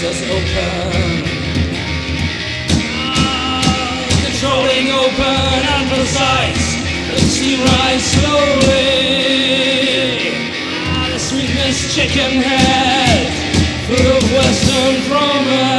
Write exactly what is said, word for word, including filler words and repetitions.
does open. Ah, controlling, open and precise. The steam rise slowly. Ah, the sweetness chicken head, full of Western promise.